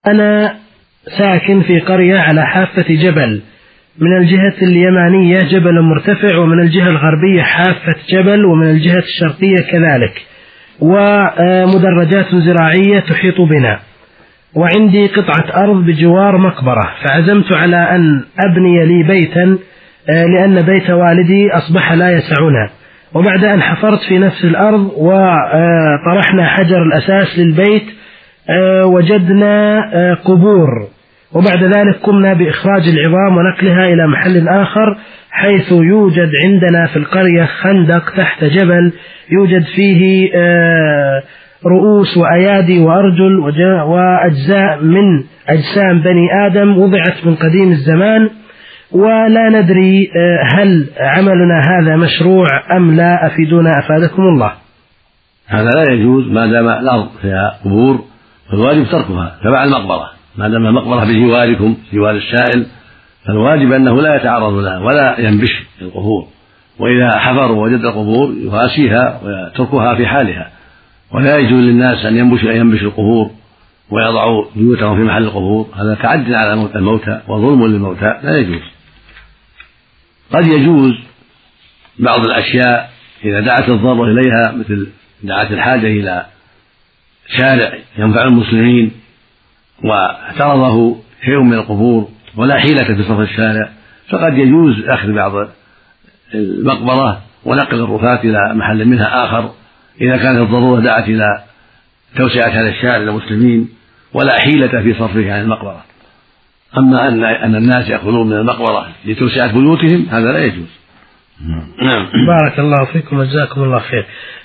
أنا ساكن في قرية على حافة جبل، من الجهة اليمانية جبل مرتفع، ومن الجهة الغربية حافة جبل، ومن الجهة الشرقية كذلك، ومدرجات زراعية تحيط بنا، وعندي قطعة أرض بجوار مقبرة، فعزمت على أن أبني لي بيتا لأن بيت والدي أصبح لا يسعنا. وبعد أن حفرت في نفس الأرض وطرحنا حجر الأساس للبيت وجدنا قبور، وبعد ذلك قمنا بإخراج العظام ونقلها إلى محل آخر، حيث يوجد عندنا في القرية خندق تحت جبل يوجد فيه رؤوس وأيادي وأرجل وأجزاء من أجسام بني آدم وضعت من قديم الزمان، ولا ندري هل عملنا هذا مشروع أم لا، أفيدونا أفادكم الله. هذا لا يجوز ما دام الأرض فيها قبور، فالواجب تركها تبع المقبرة، ما دام المقبرة بجواركم جوار السائل فالواجب أنه لا يتعرض لها ولا ينبش القبور، وإذا حفر ووجد القبور يغاسيها ويتركها في حالها، ولا يجوز للناس أن ينبش القبور ويضعوا بيوتهم في محل القبور، هذا تعد على الموتى وظلم للموتى لا يجوز. قد يجوز بعض الأشياء إذا دعت الضرورة إليها، مثل دعت الحاجة إلى شارع ينفع المسلمين واعترضه شيء من القبور ولا حيلة في صرف الشارع، فقد يجوز أخذ بعض المقبرة ونقل الرفاة إلى محل منها آخر إذا كانت الضرورة دعت إلى توسعة هذا الشارع للمسلمين ولا حيلة في صرفه عن المقبرة. أما أن الناس يأخذون من المقبرة لتوسعة بيوتهم هذا لا يجوز. بارك الله فيكم وجزاكم الله خير.